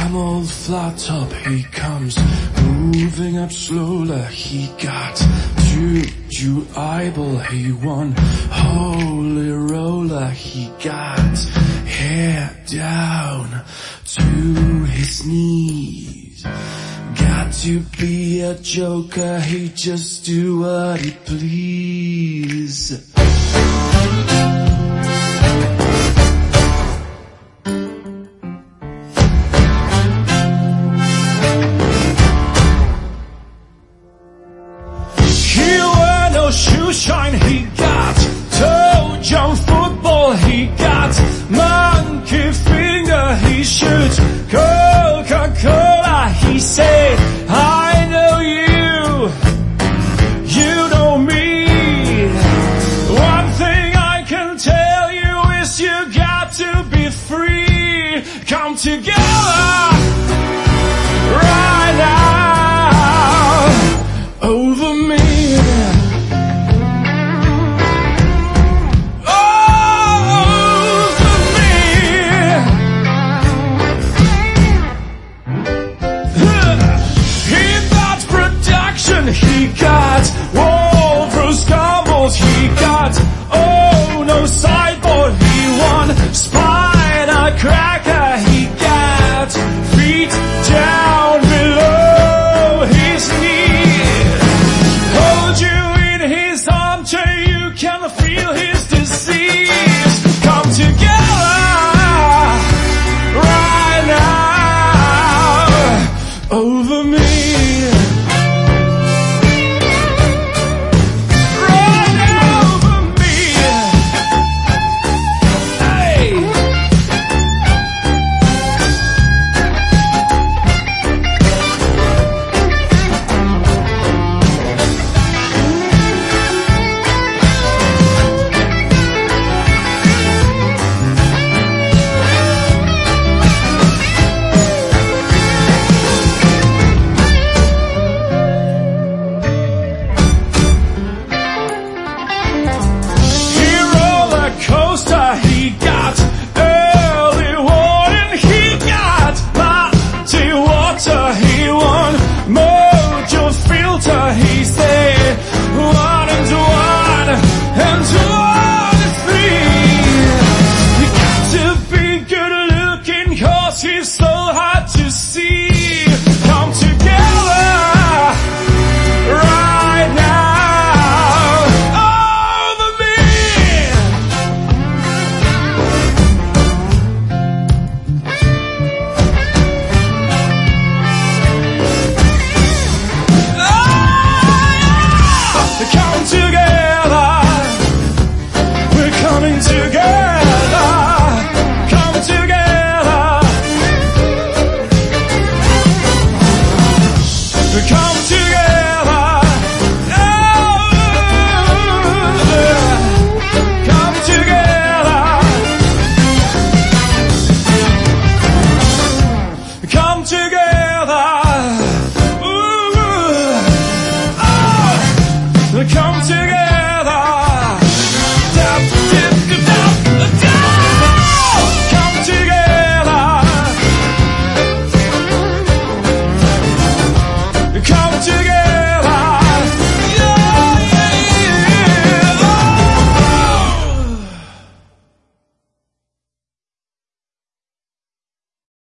Same old flat top, he comes moving up slowly. He got Juju eyeball, he won holy roller. He got hair down to his knees. Got to be a joker, he just do what he please. Shoe shine, he got toe jump football, he got monkey finger, he shoots Coca-Cola, he say, I know you, you know me. One thing I can tell you is you got to be free. Come together right now over me. He got walrus combos, he got oh no sideboard, he won spider cracker, he got feet down below his knees. Hold you in his armchair, you can feel his disease. Come together right now over me. He said 1 and 1 and 2 and 3. You got to be good looking, cause he's so hard to see. Come together right now over me. Come together, we're coming together, come together, come together, come together, come together. Come together, come together, come together.